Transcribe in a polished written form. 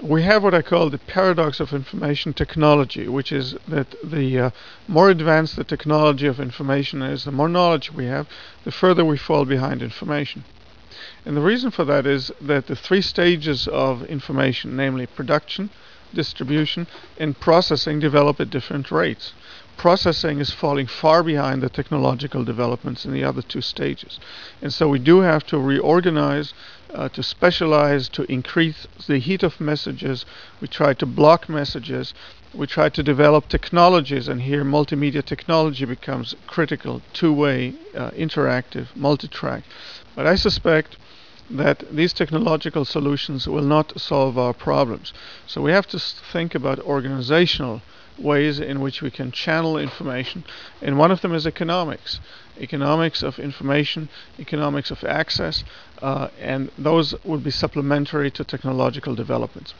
we have what I call the paradox of information technology, which is that the more advanced the technology of information is, the more knowledge we have, the further we fall behind information. And the reason for that is that the three stages of information, namely production, distribution, and processing, develop at different rates. Processing is falling far behind the technological developments in the other two stages. And so we do have to reorganize, to specialize, to increase the heat of messages. We try to block messages. We try to develop technologies, and here multimedia technology becomes critical, two-way, interactive, multi-track. But I suspect that these technological solutions will not solve our problems. So we have to think about organizational ways in which we can channel information, and one of them is economics. Economics of information, economics of access, and those would be supplementary to technological developments.